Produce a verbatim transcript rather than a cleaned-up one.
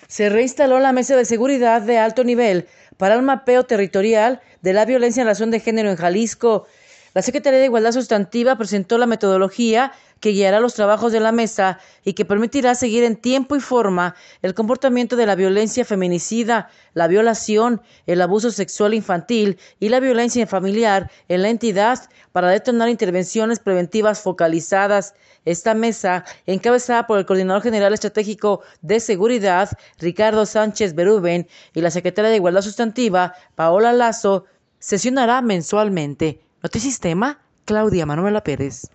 Se reinstaló la Mesa de Seguridad de alto nivel para el mapeo territorial de la violencia en razón de género en Jalisco. La Secretaría de Igualdad Sustantiva presentó la metodología que guiará los trabajos de la mesa y que permitirá seguir en tiempo y forma el comportamiento de la violencia feminicida, la violación, el abuso sexual infantil y la violencia familiar en la entidad para detonar intervenciones preventivas focalizadas. Esta mesa, encabezada por el Coordinador General Estratégico de Seguridad, Ricardo Sánchez Berúben, y la Secretaria de Igualdad Sustantiva, Paola Lazo, sesionará mensualmente. Notisistema, Claudia Manuela Pérez.